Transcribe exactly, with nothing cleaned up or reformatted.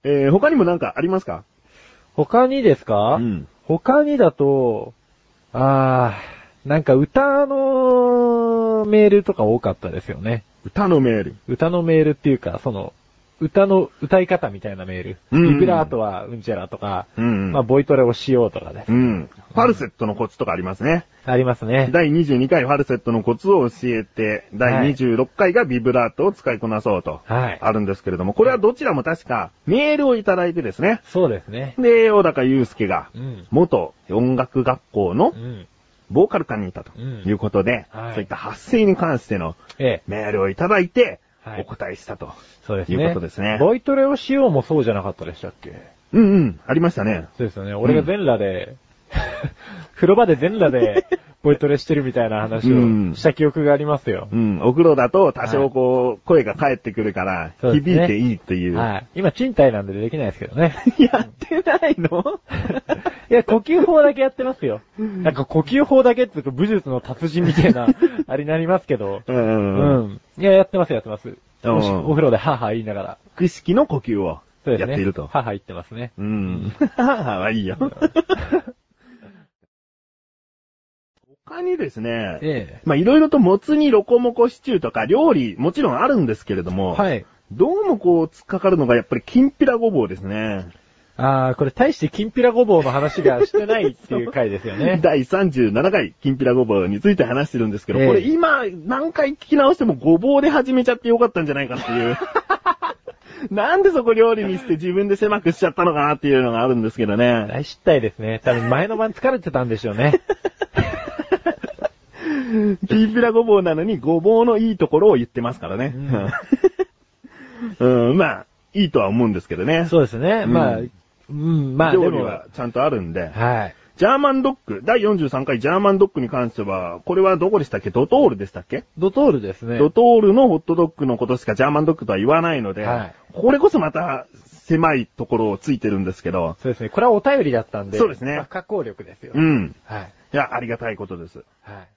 えー、他にもなんかありますか？ 他にですか？ うん。 他にだと、あー、なんか歌のメールとか多かったですよね。 歌のメール。 歌のメールっていうか、その、歌の歌い方みたいなメール。 うんビブラートはうんちゃらとか、 うん。 まあ、ボイトレをしようとかです。 うん。ファルセットのコツとかありますね。 ありますね。 だいにじゅうにかいファルセットのコツを教えて、だいにじゅうろっかいがビブラートを使いこなそうと。 はい。 あるんですけれども、これはどちらも確かメールをいただいてですね。 そうですね。 で、小高祐介がう、ん。 元音楽学校のうん。 ボーカル科にいたとうんいうことで、 はいそういった発声に関してのええ。 メールをいただいて、 はいお答えしたと。 そうですね。 いうことですねボイトレをしようもそうじゃなかったでしたっけ？ うんうん、ありましたね。 そうですよね。俺が全裸で、風呂場で全裸でボイトレしてるみたいな話うんをした記憶がありますよ。 うん、お風呂だと多少こう、声が返ってくるから、 そうですね響いていいっていう。 はい。今、賃貸なんでできないですけどね。 やってないのいや、呼吸法だけやってますよ。なんか呼吸法だけっていうか武術の達人みたいな、あれになりますけど。 うんううん。 ん。いや、やってますやってます。 うんもしお風呂でハーハー言いながら。 腹式の呼吸をそうですね。 やっていると。 ハーハー言ってますね。 うん。はいいよ。他にですね、 ええ。 まあいろいろともつ煮ロコモコシチューとか料理もちろんあるんですけれども、 はい。 どうもこう突っかかるのがやっぱりきんぴらごぼうですね。 あー、これ大してきんぴらごぼうの話がしてないっていう回ですよね。 だいさんじゅうななかいきんぴらごぼうについて話してるんですけど、 ええこれ今何回聞き直してもごぼうで始めちゃってよかったんじゃないかっていう。なんでそこ料理にして自分で狭くしちゃったのかなっていうのがあるんですけどね。 大失態ですね。多分前の晩疲れてたんでしょうね。 きんぴらごぼうなのにごぼうのいいところを言ってますからね。うん、うん、まあ、いいとは思うんですけどね。 そうですね。 うんまあ、うん、まあでも。 料理はちゃんとあるんで。 はい。 ジャーマンドッグ、だいよんじゅうさんかいジャーマンドッグに関しては、これはどこでしたっけ？ドトールでしたっけ？ ドトールですね。 ドトールのホットドッグのことしかジャーマンドッグとは言わないので、 はいこれこそまた狭いところをついてるんですけど、 そうですね。これはお便りだったんで。 そうですね不可抗力ですよ。 うん。 はい。 いや、ありがたいことです。 はい。